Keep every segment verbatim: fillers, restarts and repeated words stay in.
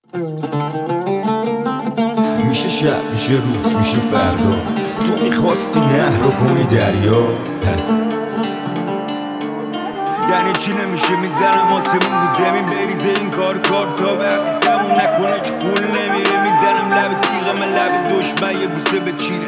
میشه شب میشه روز میشه فردا، تو میخواستی نهر رو کنی دریا. یعنی چی نمیشه میزنم آسمون رو زمین بریزه این کار کار تا وقتی تموم نکنه که خون نمیره. میزنم لب تیغم لب دشمن یه بوسه به چینه.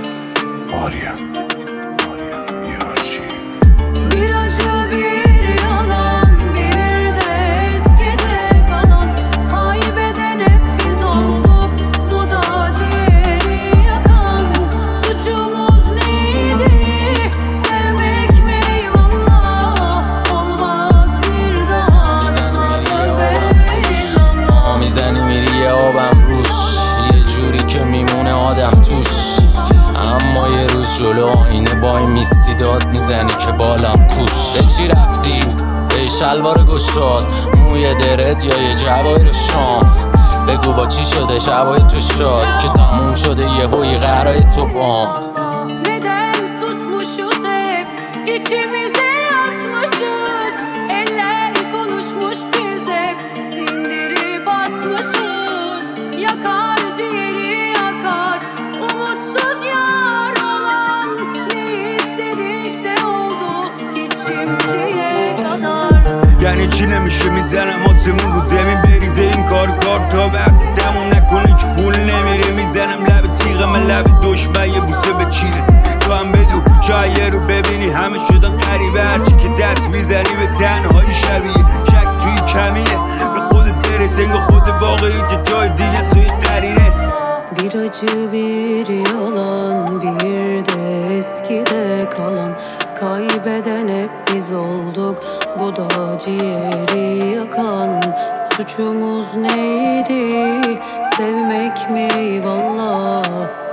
آریم آریم یار چی bir acı bir yalan bir de eskide kalan, kaybeden hep biz olduk, bu da ciğeri yakan. Suçumuz neydi, sevmek mi eyvallah, olmaz bir daha asla tövbe illallah. میزنی میری یه آبم روش، یه جوری که میمونه آدم توش. اما یه روز جلو آینه بای میستی داد میزنی که بالم کوش. به چی رفتی؟ به شلوار گشاد، موی درت یا یه جوایر شام. بگو با چی شده شبای تو شاد که تموم شده یه هوی قرای تو بام. Neden susmuşuz hep, içimize yatmışız. Eller konuşmuş biz hep, sindirip atmışız. Yakar ciğeri yakar, umutsuz yar olan. Ne istedik de oldu hiç şimdiye kadar. یعنی چی نمیشه میزنم آسمون رو زمین بریزه این کار کار تا وقتی تموم نکنه که خون نمیره. میزنم لب تیغم لب دشمن یه بوسه به چینه. تو هم بدو شاید رو ببینی همه شدن قریبه، هرچی که دست میزنی به تنهایی شبیه. شک توی کمیه به خودت برسه یا خود واقعی که جای دیگه توی قرینه. Bir acı bir yalan bir de eskide kalan, kaybeden hep biz olduk, bu da ciğeri yakan. Suçumuz neydi, sevmek mi eyvallah,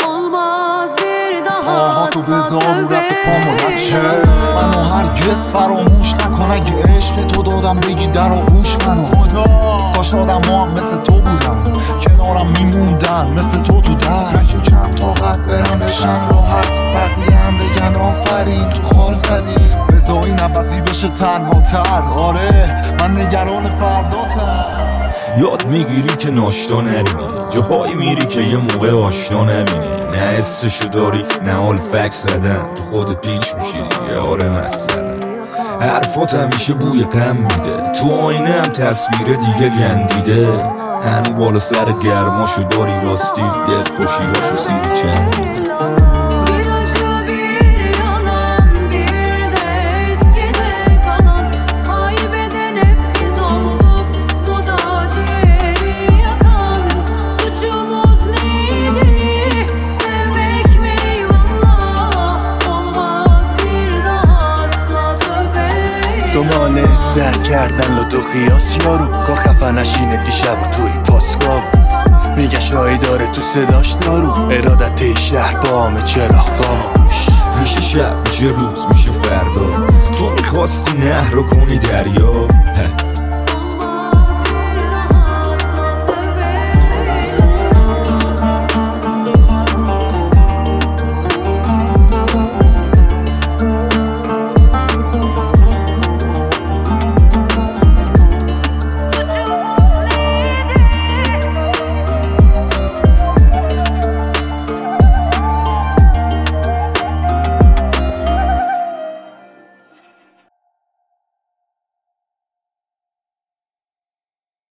olmaz bir daha آها تو asla بذار tövbe رپ پامو بچه illallah. منو هرگز فراموش نکن اگه عشق به تو دادم بگی در آغوش منو. خدا کاش آدم ها هم مثل تو بودن، کنارم میموندن مثل تو تو در. نکیم کم طاقت برم بشن راحت، بقیه هم بگن آفرین تو خال زدی. بذار این نفسی بشه تنها تر، آره من نگران فرداتم. یاد میگیری که ناشتا نبینی، جاهایی میری که یه موقع آشنا نبینی. نه حسشو داری نه حال فکر زدن، تو خود پیچ میشی دیگه. آره مثلا حرفات همیشه بوی غم میده، تو آینه هم تصویر دیگه گندیده. هنو بالا سرت گرماشو داری راستی، دل خوشیاشو سیری چندی. Bir acı bir yalan bir de eskide kalan, kaybeden hep biz olduk, bu da ciğeri yakan. Suçumuz neydi, sevmek mi eyvallah, olmaz bir daha asla tövbe دنبال عزت کردن لطو خیاس یارو، که خفه نشینه دیشب و توی پاسگاه. میگه شایی داره تو صداش دارو، ارادت شهر با همه چرا خاموش. میشه شب میشه روز میشه فردا، تو میخواستی نهر رو کنی دریا.